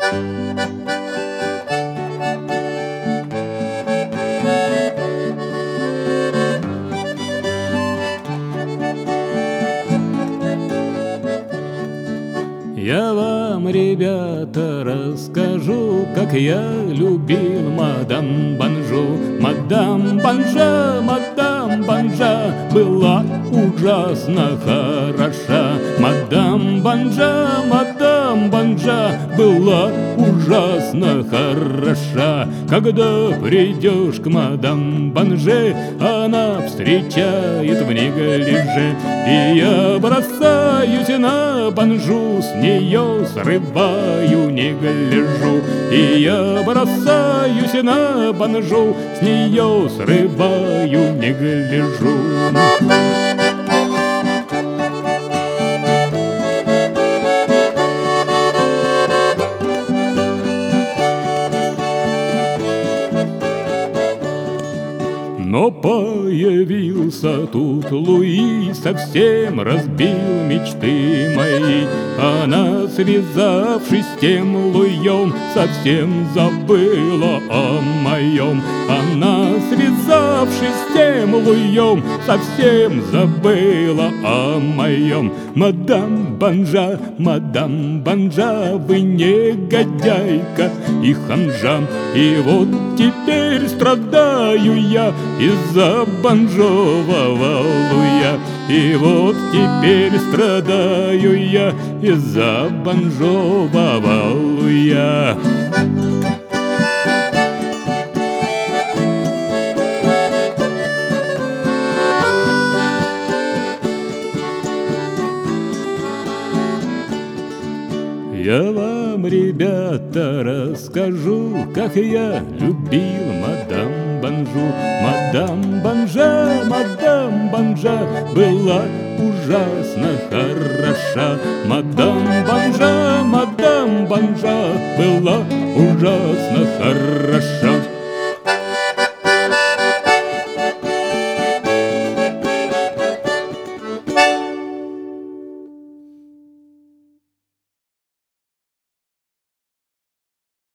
Я вам, ребята, расскажу, как я любил мадам Бонжу. Мадам Бонжа была ужасно хороша. Мадам Бонжа была ужасно хороша. Когда придешь к мадам Бонже, она встречает в неглиже. И я бросаюсь на Бонжу, с нее срываю, не гляжу. И я бросаюсь на Бонжу, с нее срываю, не гляжу. Но появился тут Луи, совсем разбил мечты мои. Она, связавшись с тем Луем, совсем забыла о моем. Она, связавшись с тем Луем, совсем забыла о моем. Мадам Бонжа, вы негодяйка и ханжа. И вот теперь страдаю я из-за бонжового Луя. И вот теперь страдаю я из-за бонжового Луя. Я вам, ребята, расскажу, как я любил мадам Бонжу. Мадам Бонжа была ужасно хороша. Мадам Бонжа была ужасно хороша.